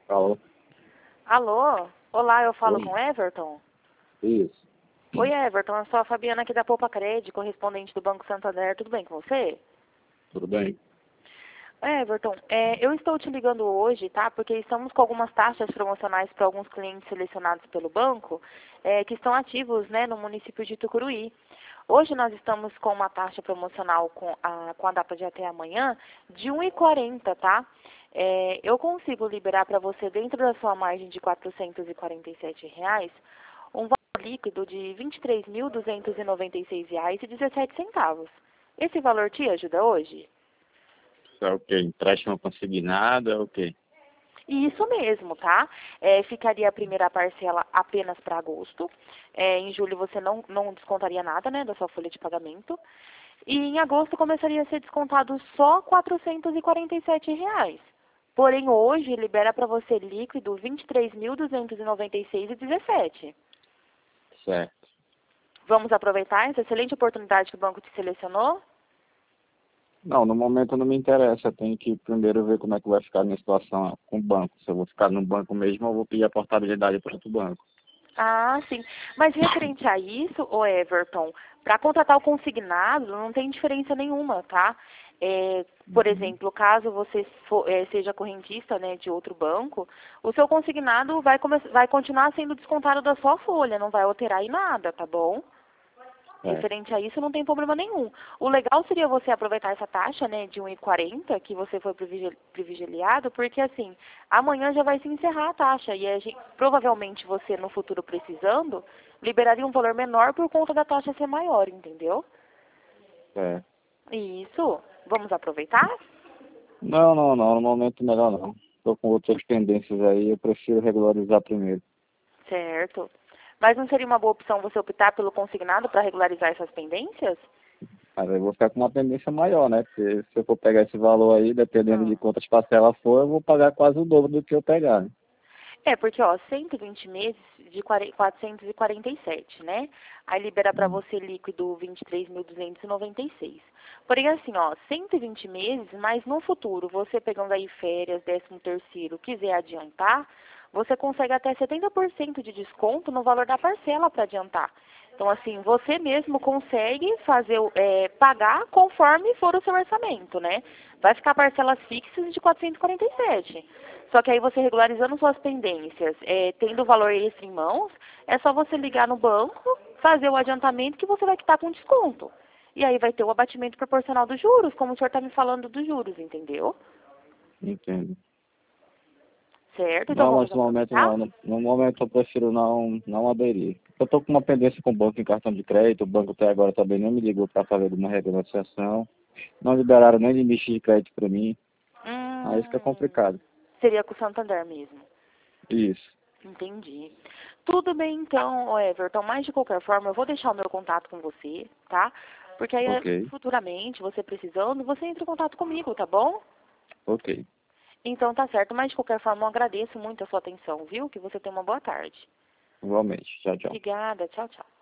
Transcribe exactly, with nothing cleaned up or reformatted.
Alô? Alô? Olá, eu falo Oi. com Everton? Isso. Oi, Everton, eu sou a Fabiana aqui da Poupa Cred, correspondente do Banco Santander. Tudo bem com você? Tudo bem? Everton, é, eu estou te ligando hoje, tá? Porque estamos com algumas taxas promocionais para alguns clientes selecionados pelo banco, é, que estão ativos, né, no município de Tucuruí. Hoje nós estamos com uma taxa promocional com a, com a data de até amanhã de um real e quarenta, tá? É, eu consigo liberar para você, dentro da sua margem de quatrocentos e quarenta e sete reais, um valor líquido de vinte e três mil duzentos e noventa e seis reais e dezessete centavos. Esse valor te ajuda hoje? Isso é o quê? Empréstimo consignado, é o quê? Isso mesmo, tá? É, ficaria a primeira parcela apenas para agosto. É, em julho você não, não descontaria nada, né, da sua folha de pagamento. E em agosto começaria a ser descontado só quatrocentos e quarenta e sete reais. Porém, hoje libera para você líquido vinte e três mil duzentos e noventa e seis reais e dezessete. Certo. Vamos aproveitar essa excelente oportunidade que o banco te selecionou? Não, no momento não me interessa. Eu tenho que primeiro ver como é que vai ficar a minha situação com o banco. Se eu vou ficar no banco mesmo, eu vou pedir a portabilidade para outro banco. Ah, sim. Mas referente a isso, ô Everton, para contratar o consignado não tem diferença nenhuma, tá? É, por Uhum. exemplo, caso você for, é, seja correntista, né, de outro banco, o seu consignado vai, come- vai continuar sendo descontado da sua folha, não vai alterar em nada, tá bom? Certo. Referente a isso, não tem problema nenhum. O legal seria você aproveitar essa taxa, né, de um real e quarenta, que você foi privigi- privilegiado, porque assim, amanhã já vai se encerrar a taxa e a gente, provavelmente você, no futuro precisando, liberaria um valor menor por conta da taxa ser maior, entendeu? Certo. Isso. Vamos aproveitar? Não, não, não. No momento melhor não. Estou com outras pendências aí. Eu prefiro regularizar primeiro. Certo. Mas não seria uma boa opção você optar pelo consignado para regularizar essas pendências? Mas aí eu vou ficar com uma pendência maior, né? Porque se eu for pegar esse valor aí, dependendo Ah. de quantas parcelas for, eu vou pagar quase o dobro do que eu pegar, né? É, porque, ó, cento e vinte meses de quatrocentos e quarenta e sete, né? Aí libera para Hum. você líquido vinte e três mil duzentos e noventa e seis. Porém, assim, ó, cento e vinte meses, mas no futuro, você pegando aí férias, décimo terceiro, quiser adiantar, você consegue até setenta por cento de desconto no valor da parcela para adiantar. Então, assim, você mesmo consegue fazer, o- é, pagar conforme for o seu orçamento, né? Vai ficar parcelas fixas de quatrocentos e quarenta e sete. Só que aí você regularizando suas pendências, é, tendo o valor extra em mãos, é só você ligar no banco, fazer o adiantamento que você vai quitar com desconto. E aí vai ter o abatimento proporcional dos juros, como o senhor está me falando dos juros, entendeu? Entendo. Certo? Então Não, mas vamos no momento aproveitar? não. No, no momento eu prefiro não, não aderir. Eu estou com uma pendência com o banco em cartão de crédito. O banco até agora também não me ligou para fazer uma renegociação. Não liberaram nem limite de crédito para mim. Aí fica Hum, complicado. seria com o Santander mesmo. Isso. Entendi. Tudo bem então, ô Everton, mas de qualquer forma eu vou deixar o meu contato com você, tá? Porque aí Ok. futuramente, você precisando, você entra em contato comigo, tá bom? Ok. Então tá certo, mas de qualquer forma eu agradeço muito a sua atenção, viu? Que você tenha uma boa tarde. Igualmente. Tchau, tchau. Obrigada, tchau, tchau.